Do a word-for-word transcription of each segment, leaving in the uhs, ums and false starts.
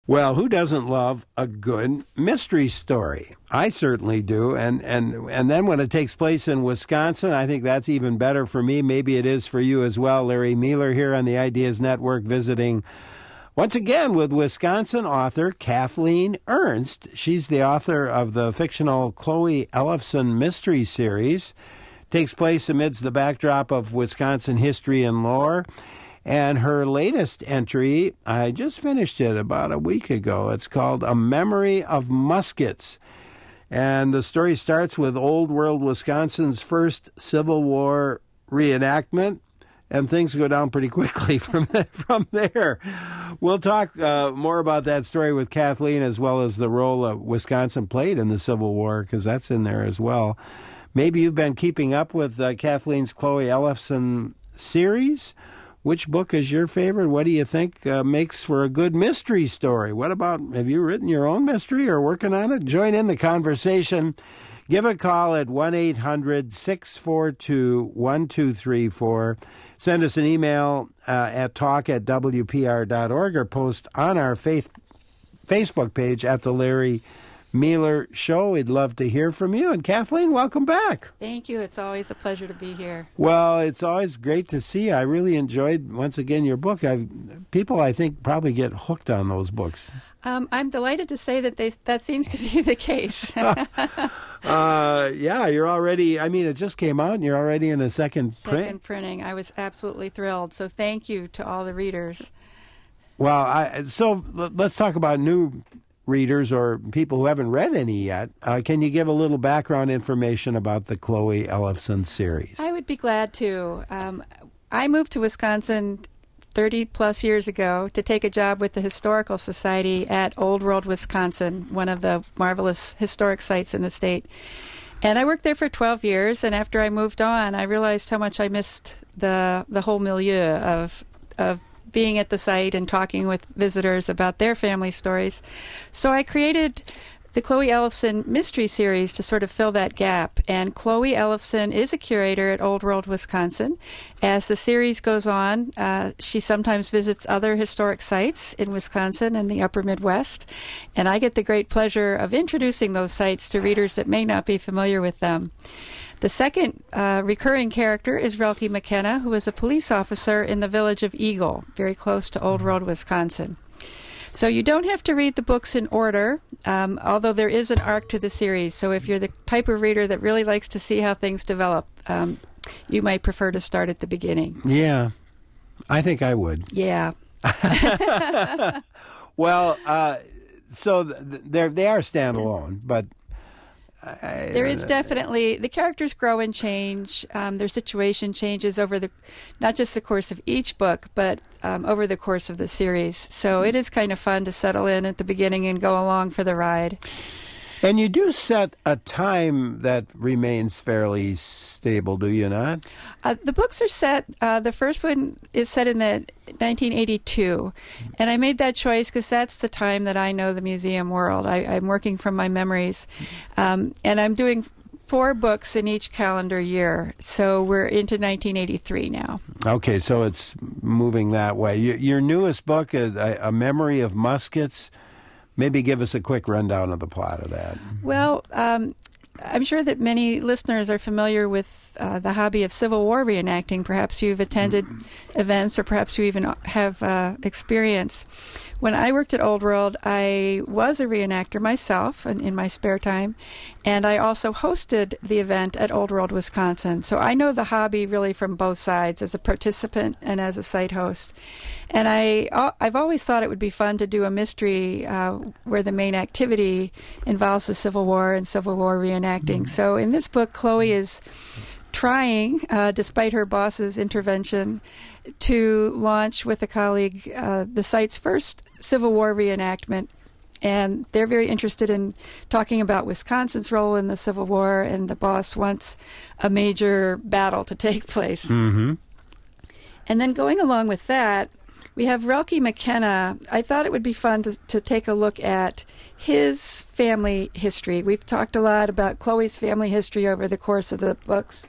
Well, who doesn't love a good mystery story? I certainly do. And, and, and then when it takes place in Wisconsin, I think that's even better for me. Maybe it is for you as well. Larry Mueller here on the Ideas Network, visiting once again with Wisconsin author Kathleen Ernst. She's the author of the fictional Chloe Ellefson mystery series. Takes place amidst the backdrop of Wisconsin history and lore. And her latest entry, I just finished it about a week ago. It's called A Memory of Muskets. And the story starts with Old World Wisconsin's first Civil War reenactment. And things go down pretty quickly from from there. We'll talk uh, more about that story with Kathleen, as well as the role that Wisconsin played in the Civil War, because that's in there as well. Maybe you've been keeping up with uh, Kathleen's Chloe Ellefson series. Which book is your favorite? What do you think uh, makes for a good mystery story? What about, have you written your own mystery or working on it? Join in the conversation. Give a call at one eight hundred six four two one two three four. Send us an email uh, at talk at w p r dot org or post on our faith, Facebook page at the Larry Mueller Show. We'd love to hear from you. And Kathleen, welcome back. Thank you. It's always a pleasure to be here. Well, it's always great to see you. I really enjoyed, once again, your book. I've, people, I think, probably get hooked on those books. Um, I'm delighted to say that they, that seems to be the case. uh, yeah, you're already, I mean, it just came out and you're already in a second print. Second printing. I was absolutely thrilled. So thank you to all the readers. Well, I, so let's talk about new readers or people who haven't read any yet. Uh, can you give a little background information about the Chloe Ellefson series? I would be glad to. Um, I moved to Wisconsin thirty plus years ago to take a job with the Historical Society at Old World, Wisconsin, one of the marvelous historic sites in the state. And I worked there for twelve years, and after I moved on, I realized how much I missed the the whole milieu of of being at the site and talking with visitors about their family stories. So I created the Chloe Ellefson Mystery Series to sort of fill that gap. And Chloe Ellefson is a curator at Old World, Wisconsin. As the series goes on, uh, she sometimes visits other historic sites in Wisconsin and the upper Midwest. And I get the great pleasure of introducing those sites to readers that may not be familiar with them. The second uh, recurring character is Relke McKenna, who is a police officer in the village of Eagle, very close to Old World, Wisconsin. So you don't have to read the books in order, um, although there is an arc to the series. So if you're the type of reader that really likes to see how things develop, um, you might prefer to start at the beginning. Yeah, I think I would. Yeah. Well, uh, so th- they're, they are standalone, but I, there is definitely, the characters grow and change. Um, their situation changes over the, not just the course of each book, but um, over the course of the series. So it is kind of fun to settle in at the beginning and go along for the ride. And you do set a time that remains fairly stable, do you not? Uh, the books are set, uh, the first one is set in the nineteen eighty-two. And I made that choice because that's the time that I know the museum world. I, I'm working from my memories. Um, and I'm doing four books in each calendar year. So we're into nineteen eighty-three now. Okay, so it's moving that way. Your, your newest book is A, A Memory of Muskets. Maybe give us a quick rundown of the plot of that. Well, um, I'm sure that many listeners are familiar with uh, the hobby of Civil War reenacting. Perhaps you've attended events, or perhaps you even have uh, experience. When I worked at Old World, I was a reenactor myself in, in my spare time, and I also hosted the event at Old World, Wisconsin. So I know the hobby really from both sides, as a participant and as a site host. And I, I've always thought it would be fun to do a mystery uh, where the main activity involves the Civil War and Civil War reenacting. So in this book, Chloe is trying, uh, despite her boss's intervention, to launch with a colleague uh, the site's first Civil War reenactment. And they're very interested in talking about Wisconsin's role in the Civil War, and the boss wants a major battle to take place. Mm-hmm. And then going along with that, we have Relke McKenna. I thought it would be fun to, to take a look at his family history. We've talked a lot about Chloe's family history over the course of the books.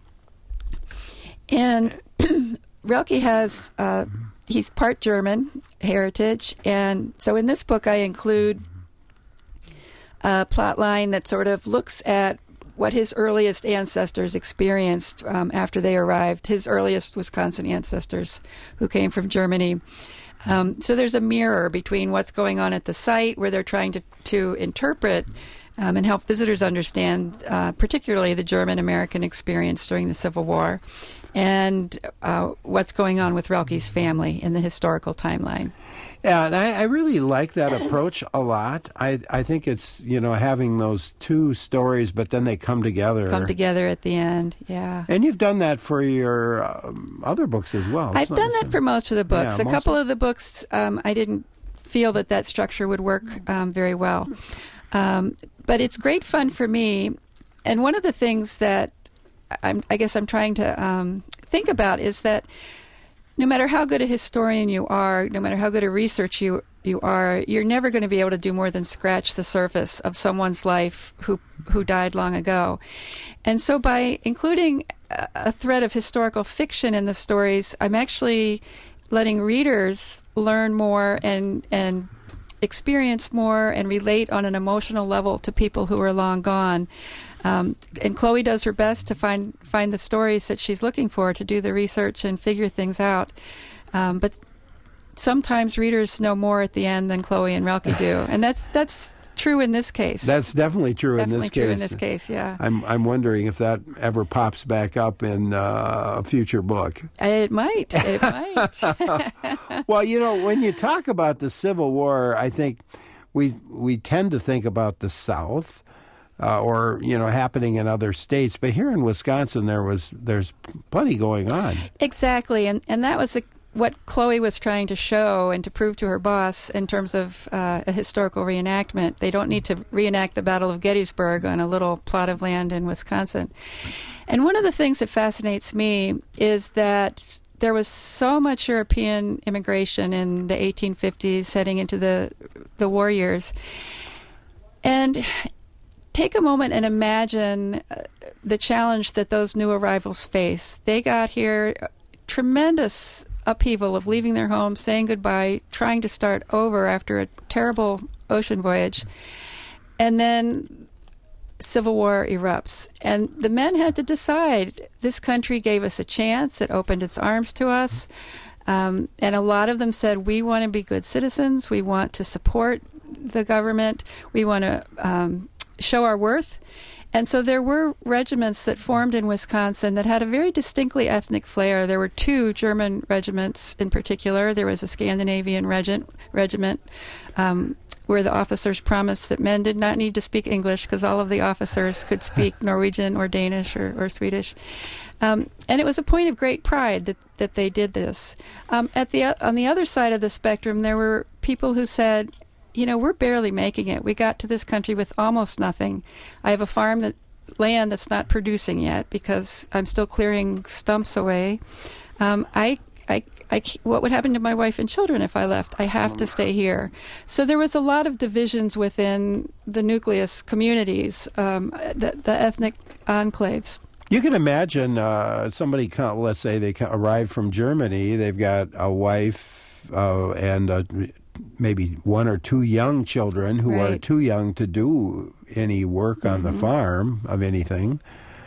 And Relke has, uh, he's part German, heritage. And so in this book, I include a plot line that sort of looks at what his earliest ancestors experienced um, after they arrived, his earliest Wisconsin ancestors who came from Germany. Um, so there's a mirror between what's going on at the site, where they're trying to, to interpret um, and help visitors understand, uh, particularly the German-American experience during the Civil War, and uh, what's going on with Relke's family in the historical timeline. Yeah, and I, I really like that approach a lot. I I think it's, you know, having those two stories, but then they come together. Come together at the end, yeah. And you've done that for your um, other books as well. I've done that for most of the books. Yeah, a couple of, of the books, um, I didn't feel that that structure would work um, very well. Um, but it's great fun for me. And one of the things that I'm, I guess I'm trying to um, think about is that no matter how good a historian you are, no matter how good a researcher you, you are, you're never going to be able to do more than scratch the surface of someone's life who who died long ago. And so by including a, a thread of historical fiction in the stories, I'm actually letting readers learn more and and experience more and relate on an emotional level to people who are long gone. Um, and Chloe does her best to find find the stories that she's looking for, to do the research and figure things out. Um, but sometimes readers know more at the end than Chloe and Relke do, and that's that's true in this case. That's definitely true definitely in this true case. in this case, yeah. I'm I'm wondering if that ever pops back up in uh, a future book. It might. It might. Well, you know, when you talk about the Civil War, I think we we tend to think about the South. Uh, or, you know, happening in other states. But here in Wisconsin, there was there's plenty going on. Exactly. And and that was a, what Chloe was trying to show and to prove to her boss in terms of uh, a historical reenactment. They don't need to reenact the Battle of Gettysburg on a little plot of land in Wisconsin. And one of the things that fascinates me is that there was so much European immigration in the eighteen fifties heading into the the war years. And take a moment and imagine uh, the challenge that those new arrivals face. They got here, uh, tremendous upheaval of leaving their homes, saying goodbye, trying to start over after a terrible ocean voyage. And then Civil War erupts. And the men had to decide, this country gave us a chance, it opened its arms to us. Um, and a lot of them said, we want to be good citizens, we want to support the government, we want to um, show our worth. And so there were regiments that formed in Wisconsin that had a very distinctly ethnic flair. There were two German regiments in particular. There was a Scandinavian regiment, regiment um, where the officers promised that men did not need to speak English because all of the officers could speak Norwegian or Danish or, or Swedish. Um, and it was a point of great pride that, that they did this. Um, at the on the other side of the spectrum, there were people who said, you know, we're barely making it. We got to this country with almost nothing. I have a farm that land that's not producing yet because I'm still clearing stumps away. Um, I, I, I, what would happen to my wife and children if I left? I have to stay here. So there was a lot of divisions within the nucleus communities, um, the, the ethnic enclaves. You can imagine uh, somebody, come, let's say they come, arrive from Germany. They've got a wife uh, and a maybe one or two young children who right. are too young to do any work on mm-hmm. the farm of anything.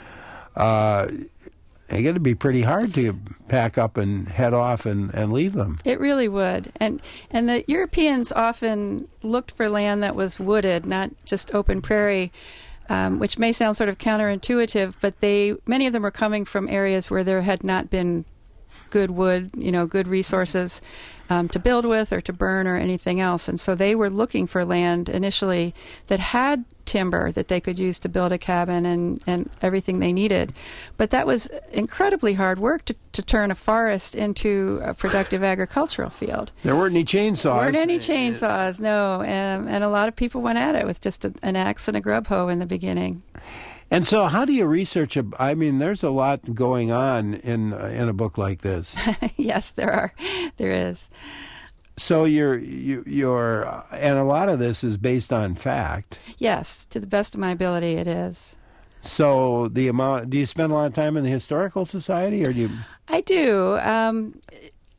Uh, it's going to be pretty hard to pack up and head off and, and leave them. It really would. And and the Europeans often looked for land that was wooded, not just open prairie, um, which may sound sort of counterintuitive, but they many of them were coming from areas where there had not been good wood, you know, good resources um, to build with or to burn or anything else. And so they were looking for land initially that had timber that they could use to build a cabin and, and everything they needed. But that was incredibly hard work to, to turn a forest into a productive agricultural field. There weren't any chainsaws. There weren't any chainsaws, no. And, and a lot of people went at it with just a, an axe and a grub hoe in the beginning. And so how do you research a, I mean, there's a lot going on in in a book like this. Yes, there are. There is. So you're, you, you're, and a lot of this is based on fact. Yes, to the best of my ability, it is. So the amount, do you spend a lot of time in the Historical Society, or do you? I do. Um,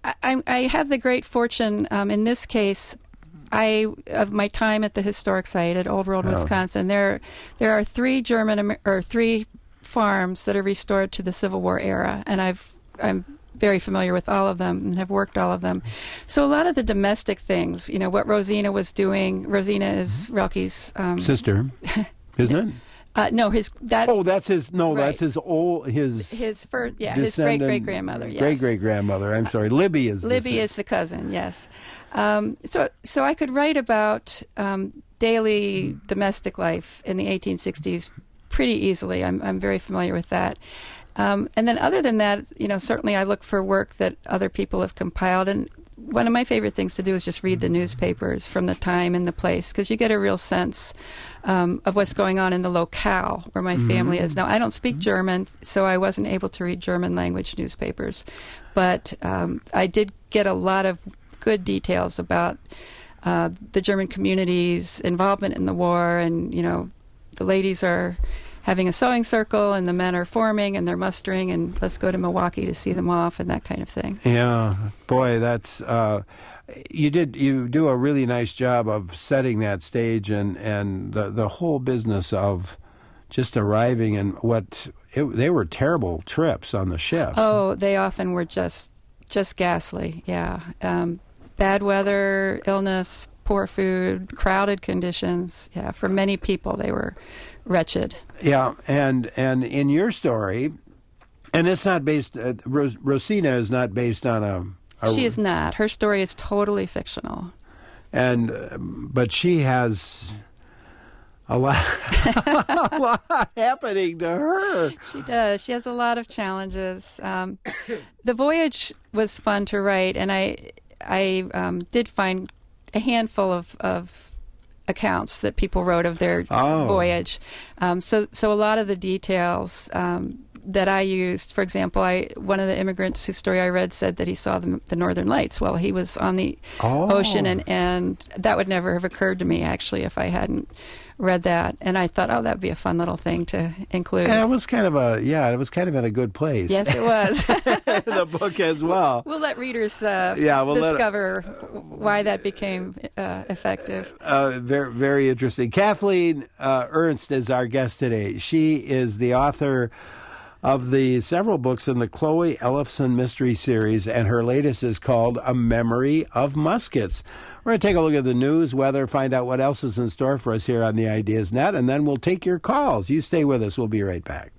I, I have the great fortune, um, in this case, I of my time at the historic site at Old World, oh. Wisconsin. There, there are three German or three farms that are restored to the Civil War era, and I've I'm very familiar with all of them and have worked all of them. So a lot of the domestic things, you know, what Rosina was doing. Rosina is Relke's um, sister, isn't it? Uh, no, his that. Oh, that's his. No, right. that's his old his. His first, yeah, his great great grandmother. Yes. Great great grandmother. I'm sorry, Libby is. Libby the is the cousin. Yes. Um, so so I could write about um, daily domestic life in the eighteen sixties pretty easily. I'm I'm very familiar with that. Um, and then other than that, you know, certainly I look for work that other people have compiled. And one of my favorite things to do is just read the newspapers from the time and the place, because you get a real sense um, of what's going on in the locale where my mm-hmm. family is. Now, I don't speak German, so I wasn't able to read German language newspapers. But um, I did get a lot of good details about uh, the German community's involvement in the war. And, you know, the ladies are having a sewing circle, and the men are forming, and they're mustering, and let's go to Milwaukee to see them off, and that kind of thing. Yeah, boy, that's uh, you did you do a really nice job of setting that stage, and and the the whole business of just arriving and what it, they were terrible trips on the ships. Oh, they often were just just ghastly. Yeah, um, bad weather, illness, poor food, crowded conditions. Yeah, for many people, they were wretched. Yeah, and and in your story, and it's not based. Uh, Ros- Rosina is not based on a, a. She is not. Her story is totally fictional. And uh, but she has a lot, a lot happening to her. She does. She has a lot of challenges. Um, the voyage was fun to write, and I I um, did find a handful of. of accounts that people wrote of their oh. voyage. Um, so, so a lot of the details um, that I used, for example, I one of the immigrants whose story I read said that he saw the, the Northern Lights while he was on the oh. ocean, and, and that would never have occurred to me, actually, if I hadn't read that. And I thought, oh, that'd be a fun little thing to include. And it was kind of a, yeah, it was kind of in a good place. Yes, it was. The book as well. We'll, we'll let readers uh, yeah, we'll discover let it, why that became uh, effective. Uh, very, very interesting. Kathleen uh, Ernst is our guest today. She is the author of the several books in the Chloe Ellefson Mystery Series, and her latest is called A Memory of Muskets. We're going to take a look at the news, weather, find out what else is in store for us here on the Ideas Net, and then we'll take your calls. You stay with us. We'll be right back.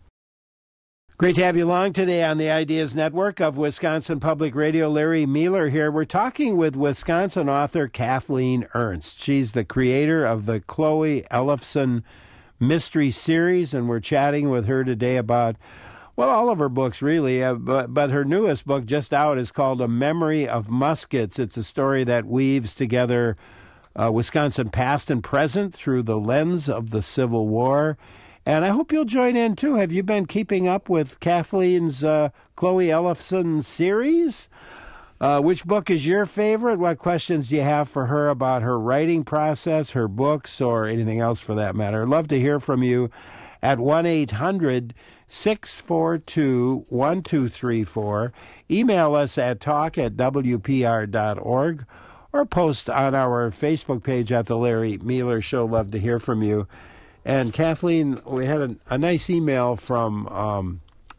Great to have you along today on the Ideas Network of Wisconsin Public Radio. Larry Mueller here. We're talking with Wisconsin author Kathleen Ernst. She's the creator of the Chloe Ellefson Mystery Series, and we're chatting with her today about well, all of her books, really, uh, but, but her newest book just out is called A Memory of Muskets. It's a story that weaves together uh, Wisconsin past and present through the lens of the Civil War. And I hope you'll join in, too. Have you been keeping up with Kathleen's uh, Chloe Ellefson series? Uh, which book is your favorite? What questions do you have for her about her writing process, her books, or anything else for that matter? I'd love to hear from you at one eight hundred six four two one two three four. Email us at talk at w p r dot org or post on our Facebook page at The Larry Mueller Show. Love to hear from you. And Kathleen, we had a, a nice email from um,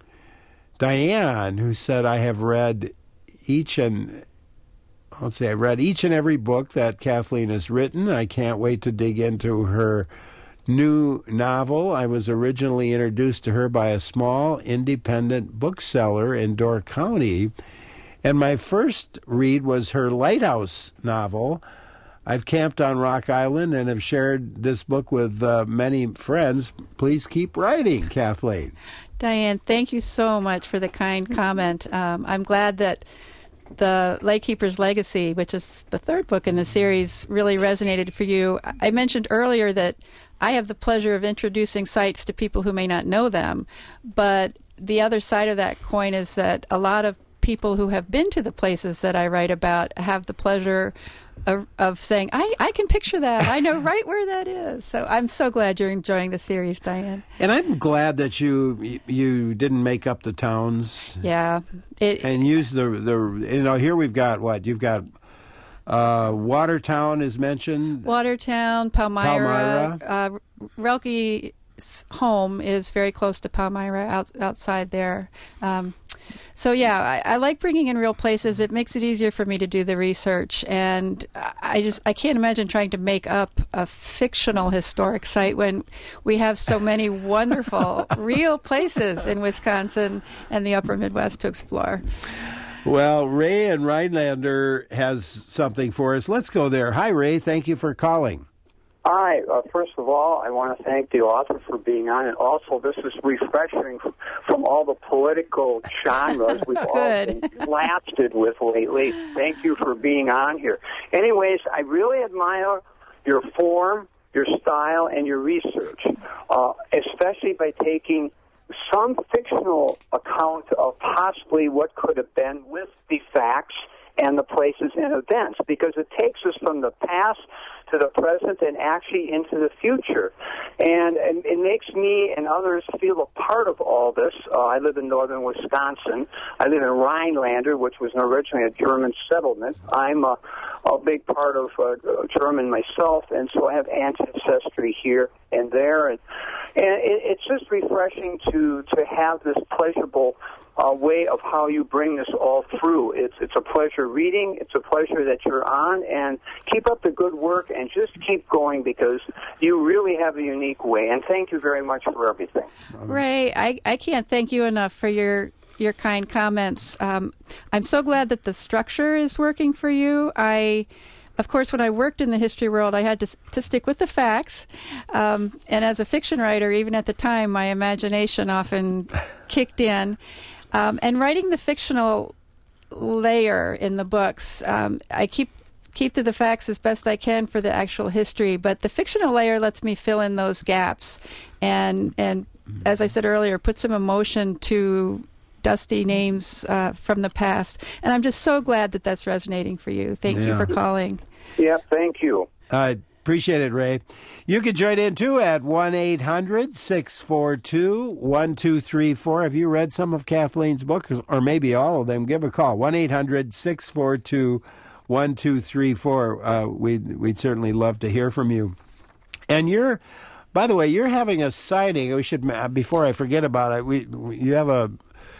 Diane, who said, I have read each and, let's see, I read each and every book that Kathleen has written. I can't wait to dig into her new novel. I was originally introduced to her by a small independent bookseller in Door County, and my first read was her Lighthouse novel. I've camped on Rock Island and have shared this book with uh, many friends. Please keep writing, Kathleen. Diane, thank you so much for the kind comment. Um, I'm glad that the Lightkeeper's Legacy, which is the third book in the series, really resonated for you. I mentioned earlier that I have the pleasure of introducing sites to people who may not know them, but the other side of that coin is that a lot of people who have been to the places that I write about have the pleasure of, of saying, I, I can picture that. I know right where that is. So I'm so glad you're enjoying the series, Diane. And I'm glad that you you didn't make up the towns. Yeah. It, and use the, the, you know, here we've got what? You've got uh, Watertown is mentioned. Watertown, Palmyra. Palmyra. Uh, Relke's home is very close to Palmyra, out, outside there. Um, so, yeah, I, I like bringing in real places. It makes it easier for me to do the research. And I just I can't imagine trying to make up a fictional historic site when we have so many wonderful real places in Wisconsin and the upper Midwest to explore. Well, Ray in Rhinelander has something for us. Let's go there. Hi, Ray. Thank you for calling. Hi. Uh, first of all, I want to thank the author for being on, and also this is refreshing from all the political genres we've all been blasted with lately. Thank you for being on here. Anyways, I really admire your form, your style, and your research, uh, especially by taking some fictional account of possibly what could have been with the facts and the places and events, because it takes us from the past to the present and actually into the future. And, and it makes me and others feel a part of all this. Uh, I live in northern Wisconsin. I live in Rhinelander, which was originally a German settlement. I'm a, a big part of uh, German myself, and so I have ancestry here and there. And, and it, it's just refreshing to, to have this pleasurable a way of how you bring this all through. It's it's a pleasure reading. It's a pleasure that you're on, and keep up the good work and just keep going, because you really have a unique way. And thank you very much for everything. Ray, I, I can't thank you enough for your your kind comments. Um, I'm so glad that the structure is working for you. I Of course, when I worked in the history world, I had to, to stick with the facts. Um, and as a fiction writer, even at the time, my imagination often kicked in. Um, and writing the fictional layer in the books, um, I keep keep to the facts as best I can for the actual history, but the fictional layer lets me fill in those gaps and, and as I said earlier, put some emotion to dusty names uh, from the past. And I'm just so glad that that's resonating for you. Thank yeah. you for calling. Yeah, thank you. I appreciate it, Ray. You can join in, too, at one eight hundred six four two one two three four. Have you read some of Kathleen's books, or maybe all of them? Give a call, one eight hundred six four two one two three four. Uh, we'd, we'd certainly love to hear from you. And you're, by the way, you're having a signing. We should, before I forget about it, we, we you have a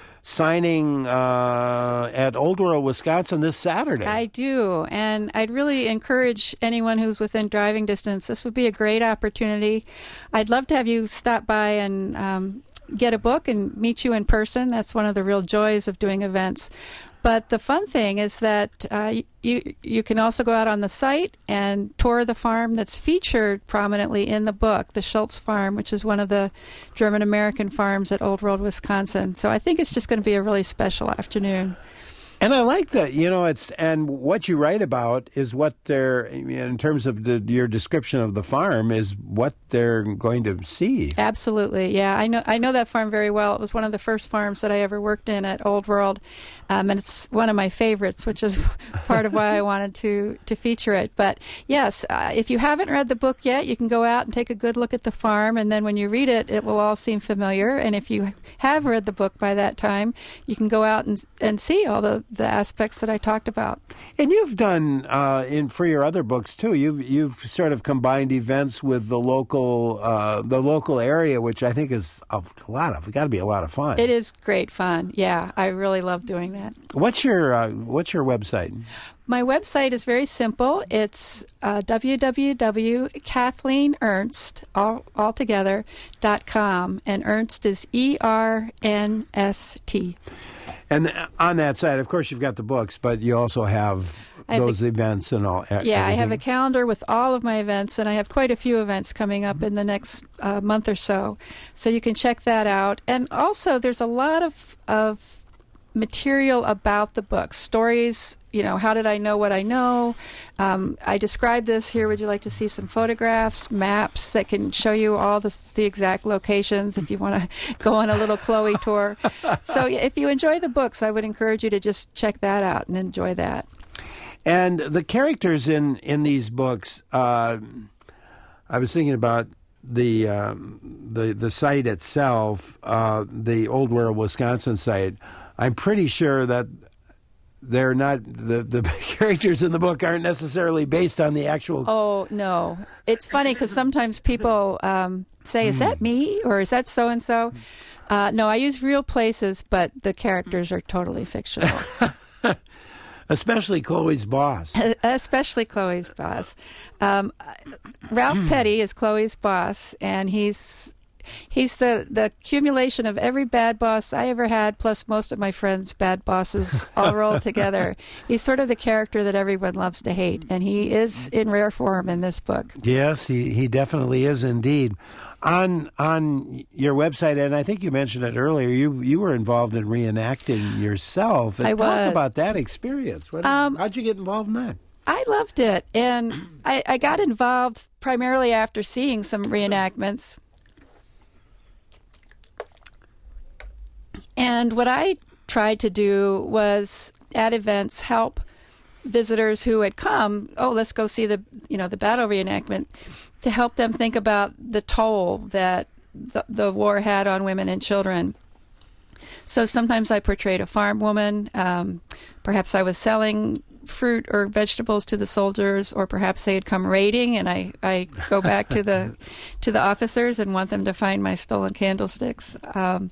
signing uh, at Old World, Wisconsin this Saturday. I do, and I'd really encourage anyone who's within driving distance. This would be a great opportunity. I'd love to have you stop by and um, get a book and meet you in person. That's one of the real joys of doing events. But the fun thing is that uh, you you can also go out on the site and tour the farm that's featured prominently in the book, the Schultz Farm, which is one of the German-American farms at Old World, Wisconsin. So I think it's just going to be a really special afternoon. And I like that, you know, it's, and what you write about is what they're, in terms of the, your description of the farm, is what they're going to see. Absolutely, yeah. I know I know that farm very well. It was one of the first farms that I ever worked in at Old World, um, and it's one of my favorites, which is part of why I wanted to, to feature it. But yes, uh, if you haven't read the book yet, you can go out and take a good look at the farm, and then when you read it, it will all seem familiar. And if you have read the book by that time, you can go out and and see all the the aspects that I talked about. And you've done uh, in for your other books too. You've you've sort of combined events with the local uh, the local area, which I think is a lot of. It's got to be a lot of fun. It is great fun. Yeah, I really love doing that. What's your uh, What's your website? My website is very simple. It's uh, w w w dot kathleen ernst, all, all together, dot com, and Ernst is E R N S T. And on that side, of course, you've got the books, but you also have, have those a, events and all. Yeah, everything. I have a calendar with all of my events, and I have quite a few events coming up in the next uh, month or so. So you can check that out. And also, there's a lot of, of material about the book, stories. You know, how did I know what I know? Um, I described this here. Would you like to see some photographs, maps that can show you all the, the exact locations if you want to go on a little Chloe tour? So if you enjoy the books, I would encourage you to just check that out and enjoy that. And the characters in, in these books, uh, I was thinking about the uh, the the site itself, uh, the Old World, Wisconsin site. I'm pretty sure that they're not, the, the characters in the book aren't necessarily based on the actual... Oh, no. It's funny because sometimes people um, say, is that me? Or is that so-and-so? Uh, no, I use real places, but the characters are totally fictional. Especially Chloe's boss. Especially Chloe's boss. Um, Ralph Petty is Chloe's boss, and he's... He's the, the accumulation of every bad boss I ever had, plus most of my friends' bad bosses all rolled together. He's sort of the character that everyone loves to hate, and he is in rare form in this book. Yes, he, he definitely is indeed. On on your website, and I think you mentioned it earlier, you you were involved in reenacting yourself. And I talk was. about that experience. What, um, how'd you get involved in that? I loved it, and I, I got involved primarily after seeing some reenactments. And what I tried to do was, at events, help visitors who had come, oh, let's go see the, you know, the battle reenactment, to help them think about the toll that the, the war had on women and children. So sometimes I portrayed a farm woman. Um, perhaps I was selling fruit or vegetables to the soldiers, or perhaps they had come raiding, and I, I go back to the to the officers and want them to find my stolen candlesticks. Um,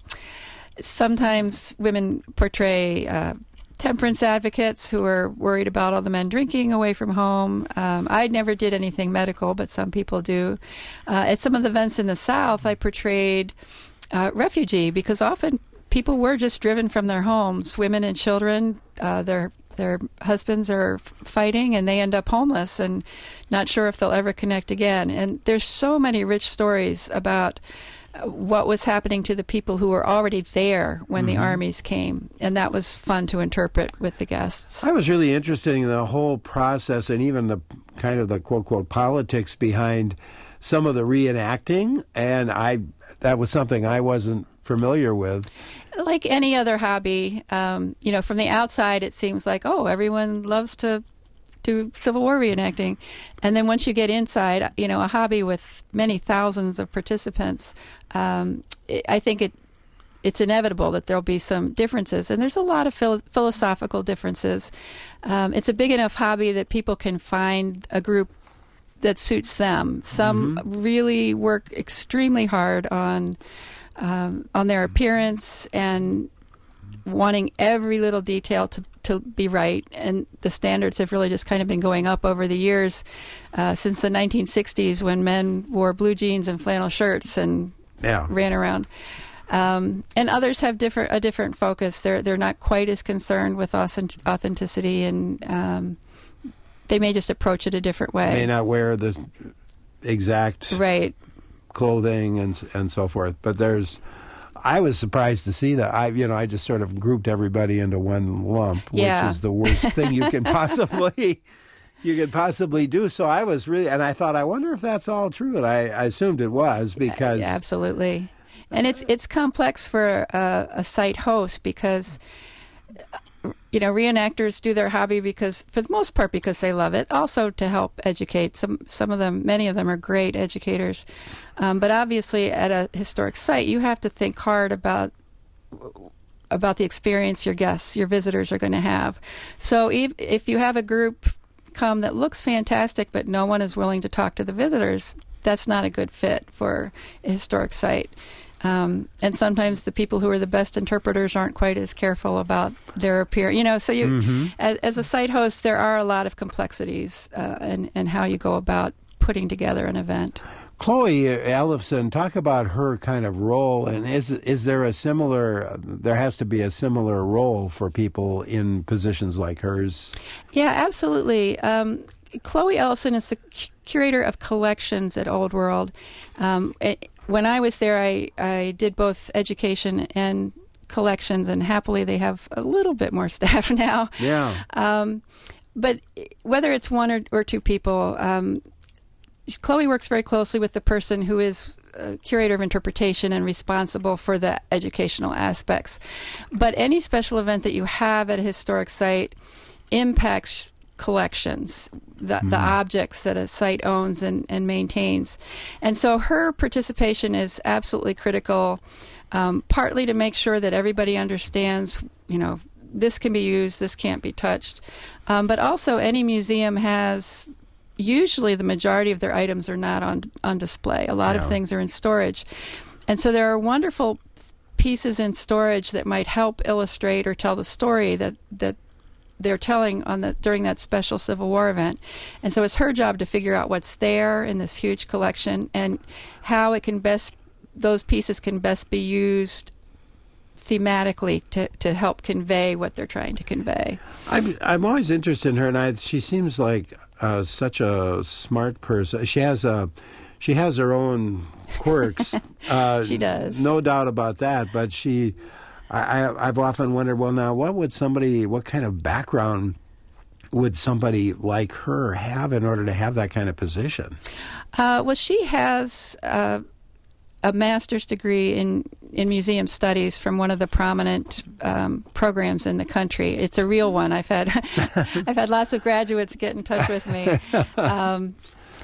Sometimes women portray uh, temperance advocates who are worried about all the men drinking away from home. Um, I never did anything medical, but some people do. Uh, at some of the events in the South, I portrayed uh, refugee, because often people were just driven from their homes, women and children. Uh, their their husbands are fighting, and they end up homeless and not sure if they'll ever connect again. And there's so many rich stories about what was happening to the people who were already there when mm-hmm. the armies came, and that was fun to interpret with the guests. I was really interested in the whole process, and even the kind of the quote-quote politics behind some of the reenacting, and I that was something I wasn't familiar with. Like any other hobby, um, you know, from the outside it seems like, oh, everyone loves to do Civil War reenacting. And then once you get inside, you know, a hobby with many thousands of participants, um, it, I think it it's inevitable that there'll be some differences. And there's a lot of philo- philosophical differences. Um, it's a big enough hobby that people can find a group that suits them. Some mm-hmm. really work extremely hard on um, on their appearance and wanting every little detail to to be right, and the standards have really just kind of been going up over the years, uh, since the nineteen sixties, when men wore blue jeans and flannel shirts and yeah. ran around. Um, and others have different a different focus. They're they're not quite as concerned with authenticity, and um, they may just approach it a different way. May not wear the exact right clothing and and so forth, but there's. I was surprised to see that. I, you know, I just sort of grouped everybody into one lump, yeah. which is the worst thing you can possibly you could possibly do. So I was really, and I thought, I wonder if that's all true. And I, I assumed it was, because yeah, absolutely, and it's it's complex for a, a site host, because you know, reenactors do their hobby because, for the most part, because they love it. Also to help educate. Some some of them, many of them, are great educators. Um, but obviously, at a historic site, you have to think hard about about the experience your guests, your visitors, are going to have. So if if you have a group come that looks fantastic, but no one is willing to talk to the visitors, that's not a good fit for a historic site. Um, and sometimes the people who are the best interpreters aren't quite as careful about their appearance. You know, so you, mm-hmm. as, as a site host, there are a lot of complexities uh, in, in how you go about putting together an event. Chloe Ellefson, talk about her kind of role, and is is there a similar? There has to be a similar role for people in positions like hers. Yeah, absolutely. Um, Chloe Ellefson is the curator of collections at Old World. Um, it, When I was there, I, I did both education and collections, and happily they have a little bit more staff now. Yeah. Um, but whether it's one or, or two people, um, Chloe works very closely with the person who is a curator of interpretation and responsible for the educational aspects. But any special event that you have at a historic site impacts collections, the, mm. the objects that a site owns and, and maintains. And so her participation is absolutely critical, um, partly to make sure that everybody understands, you know, this can be used, this can't be touched. Um, but also any museum has, usually the majority of their items are not on, on display. A lot yeah. of things are in storage. And so there are wonderful pieces in storage that might help illustrate or tell the story that, that they're telling on the during that special Civil War event. And so it's her job to figure out what's there in this huge collection and how it can best, those pieces can best be used thematically to, to help convey what they're trying to convey. I'm, I'm always interested in her, and I, she seems like uh, such a smart person. She has a, she has her own quirks. uh, she does. No doubt about that, but she... I, I've often wondered, well, now, what would somebody, what kind of background would somebody like her have in order to have that kind of position? Uh, well, she has uh, a master's degree in, in museum studies from one of the prominent um, programs in the country. It's a real one. I've had I've had lots of graduates get in touch with me. Um,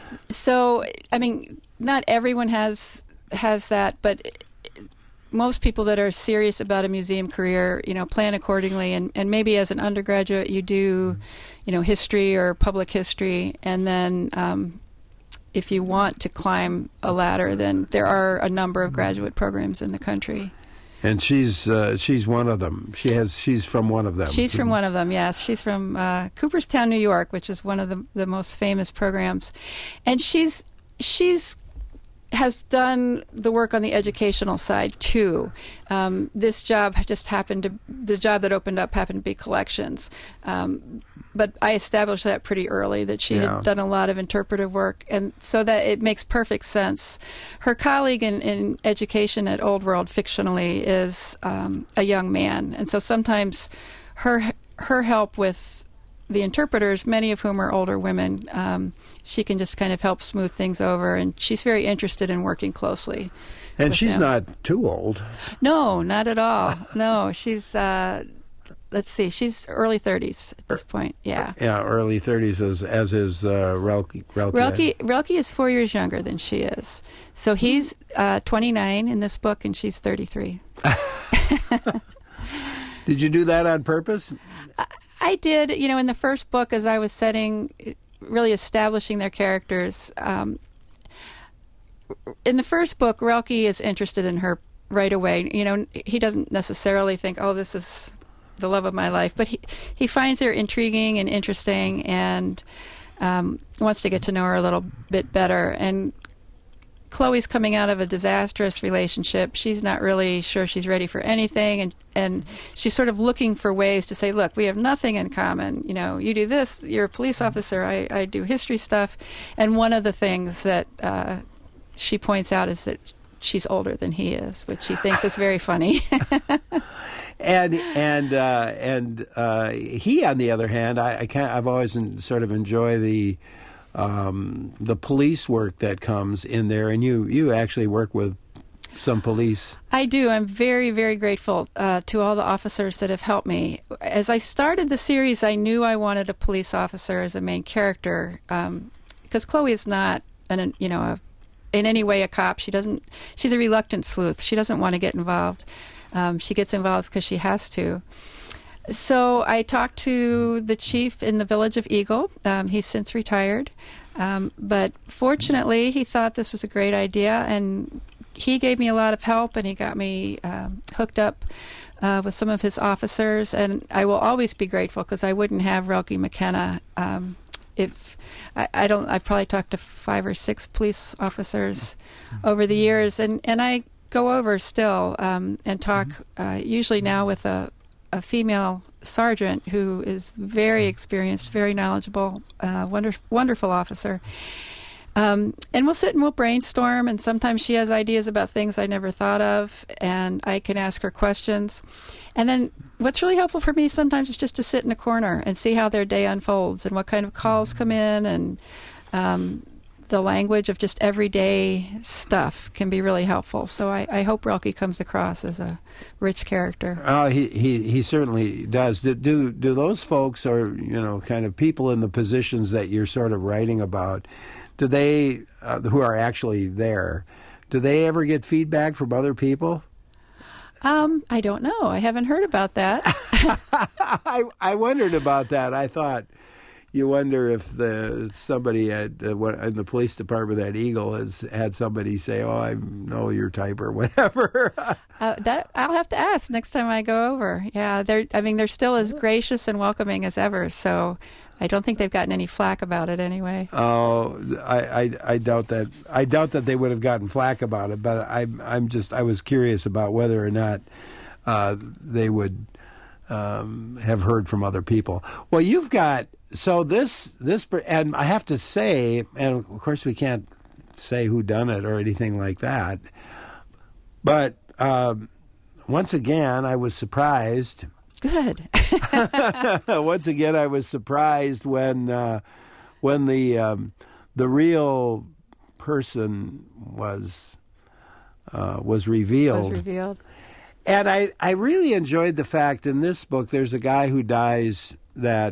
so, I mean, not everyone has has that, but most people that are serious about a museum career, you know, plan accordingly, and, and maybe as an undergraduate you do, you know, history or public history, and then um, if you want to climb a ladder, then there are a number of graduate programs in the country. And she's uh, she's one of them. She has she's from one of them. She's from one of them. Yes, she's from uh, Cooperstown, New York, which is one of the the most famous programs, and she's she's. has done the work on the educational side too. Um, this job just happened to, the job that opened up happened to be collections. Um, but I established that pretty early, that she yeah. had done a lot of interpretive work, and so that it makes perfect sense. Her colleague in, in education at Old World, fictionally, is um, a young man, and so sometimes her her help with the interpreters, many of whom are older women, um, she can just kind of help smooth things over, and she's very interested in working closely. And she's them. not too old. No, not at all. No, she's, uh, let's see, she's early thirties at this point, yeah. Yeah, early thirties, as, as is uh, Relke. Relke. Relke. Relke is four years younger than she is. So he's uh, twenty-nine in this book, and she's thirty-three. Did you do that on purpose? I, I did. You know, in the first book, as I was setting, really establishing their characters, um, in the first book, Relke is interested in her right away. You know, he doesn't necessarily think, oh, this is the love of my life, but he, he finds her intriguing and interesting, and um, wants to get to know her a little bit better. And Chloe's coming out of a disastrous relationship. She's not really sure she's ready for anything, and and she's sort of looking for ways to say, look, we have nothing in common. You know, you do this, you're a police officer, I, I do history stuff. And one of the things that uh, she points out is that she's older than he is, which she thinks is very funny. And and uh, and uh, he, on the other hand, I, I can't. I've always in, sort of enjoy the um, the police work that comes in there, and you you actually work with some police. I do. I'm very, very grateful uh, to all the officers that have helped me. As I started the series, I knew I wanted a police officer as a main character, um, because Chloe is not an you know a, in any way a cop. She doesn't. She's a reluctant sleuth. She doesn't want to get involved. Um, she gets involved because she has to. So I talked to the chief in the village of Eagle. Um, he's since retired. Um, but fortunately, he thought this was a great idea, and he gave me a lot of help, and he got me um, hooked up uh, with some of his officers. And I will always be grateful, because I wouldn't have Relke McKenna um, if I, I don't. I've probably talked to five or six police officers over the years, and, and I go over still um, and talk uh, usually now with a, a female sergeant who is very experienced, very knowledgeable, uh, wonder, wonderful officer. Um, and we'll sit and we'll brainstorm, and sometimes she has ideas about things I never thought of, and I can ask her questions. And then what's really helpful for me sometimes is just to sit in a corner and see how their day unfolds and what kind of calls come in, and um, the language of just everyday stuff can be really helpful. So I, I hope Relke comes across as a rich character. Oh, he, he, he certainly does. Do, do do those folks, or you know, kind of people in the positions that you're sort of writing about, do they, uh, who are actually there, do they ever get feedback from other people? Um, I don't know. I haven't heard about that. I I wondered about that. I thought, you wonder if the somebody at uh, in the police department at Eagle has had somebody say, "Oh, I know your type" or whatever. uh, that I'll have to ask next time I go over. Yeah, they're. I mean, they're still as gracious and welcoming as ever. So I don't think they've gotten any flack about it anyway. Oh, I, I, I doubt that. I doubt that they would have gotten flack about it. But I'm I'm just I was curious about whether or not uh, they would um, have heard from other people. Well, you've got so this this and I have to say, and of course we can't say who done it or anything like that. But um, once again, I was surprised. Good. Once again, I was surprised when uh, when the um, the real person was uh, was revealed. Was revealed. And I, I really enjoyed the fact in this book there's a guy who dies that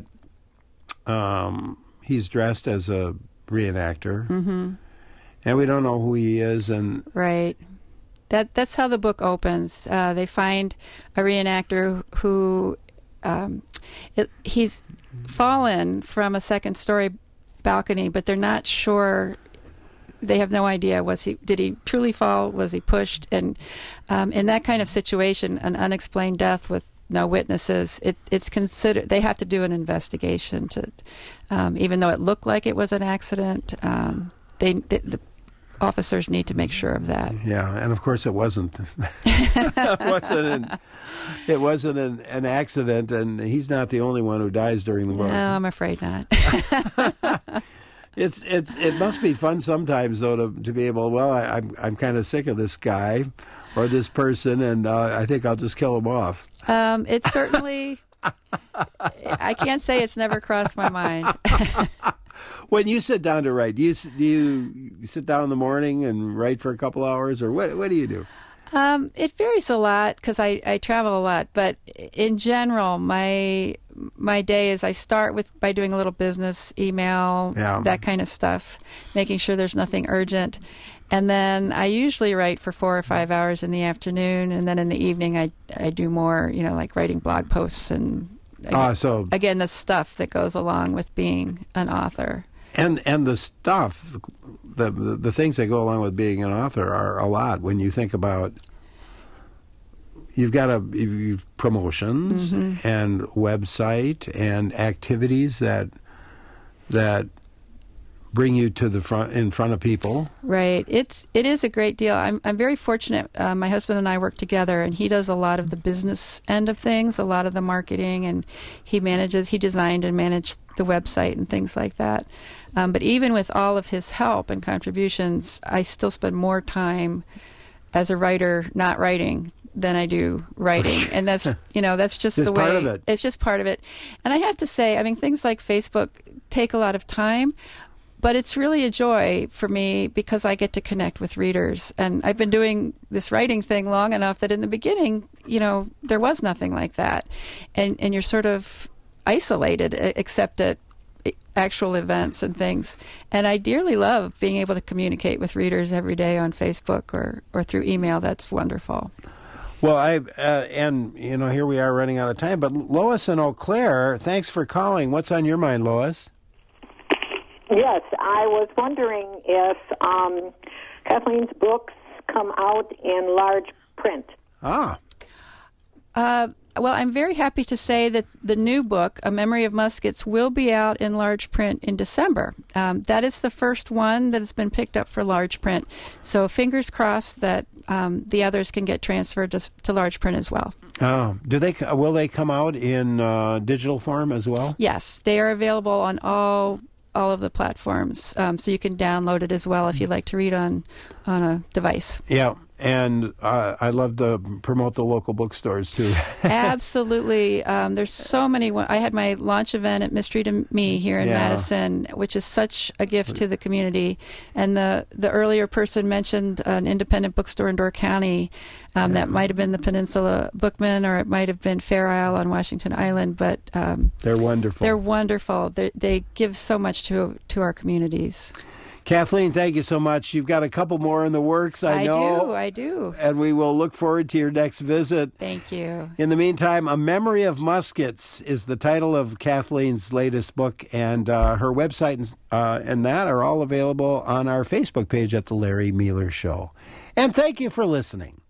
um, he's dressed as a reenactor, mm-hmm. and we don't know who he is. And right. That that's how the book opens. Uh, they find a reenactor who um, it, he's fallen from a second-story balcony, but they're not sure. They have no idea. Was he? Did he truly fall? Was he pushed? And um, in that kind of situation, an unexplained death with no witnesses, it, it's considered. They have to do an investigation to, um, even though it looked like it was an accident. Um, they, they the officers need to make sure of that. Yeah, and of course it wasn't. it wasn't, an, it wasn't an, an accident, and he's not the only one who dies during the war. No, I'm afraid not. it's it's it must be fun sometimes though to to be able. Well, I, I'm I'm kind of sick of this guy or this person, and uh, I think I'll just kill him off. Um, it's certainly. I can't say it's never crossed my mind. When you sit down to write, do you do you sit down in the morning and write for a couple hours, or what? What do you do? Um, it varies a lot because I, I travel a lot. But in general, my my day is I start with by doing a little business email, yeah. that kind of stuff, making sure there's nothing urgent, and then I usually write for four or five hours in the afternoon, and then in the evening I I do more, you know, like writing blog posts and again, uh, so again the stuff that goes along with being an author. And and the stuff, the, the the things that go along with being an author are a lot. When you think about, you've got a you've promotions mm-hmm. and website and activities that that bring you to the front in front of people. Right. It's it is a great deal. I'm I'm very fortunate. Uh, my husband and I work together, and he does a lot of the business end of things, a lot of the marketing, and he manages. He designed and managed the website and things like that. Um, but even with all of his help and contributions, I still spend more time as a writer not writing than I do writing. And that's, you know, that's just it's the way. Part of it. It's just part of it. And I have to say, I mean, things like Facebook take a lot of time, but it's really a joy for me because I get to connect with readers. And I've been doing this writing thing long enough that in the beginning, you know, there was nothing like that. And and you're sort of isolated except at actual events and things. And I dearly love being able to communicate with readers every day on Facebook or, or through email. That's wonderful. Well, I uh, and, you know, here we are running out of time. But Lois in Eau Claire, thanks for calling. What's on your mind, Lois? Yes, I was wondering if um, Kathleen's books come out in large print. Ah. Uh, well, I'm very happy to say that the new book, A Memory of Muskets, will be out in large print in December. Um, that is the first one that has been picked up for large print. So fingers crossed that um, the others can get transferred to, to large print as well. Oh, do they? Will they come out in uh, digital form as well? Yes, they are available on all all of the platforms, um, so you can download it as well if you'd like to read on on a device. Yeah. And uh, I love to promote the local bookstores, too. Absolutely. Um, there's so many. I had my launch event at Mystery to Me here in yeah. Madison, which is such a gift to the community. And the, the earlier person mentioned an independent bookstore in Door County. Um, yeah. That might have been the Peninsula Bookman, or it might have been Fair Isle on Washington Island. But um, they're wonderful. They're wonderful. They're, they give so much to to our communities. Kathleen, thank you so much. You've got a couple more in the works, I, I know. I do, I do. And we will look forward to your next visit. Thank you. In the meantime, A Memory of Muskets is the title of Kathleen's latest book, and uh, her website and, uh, and that are all available on our Facebook page at The Larry Meiler Show. And thank you for listening.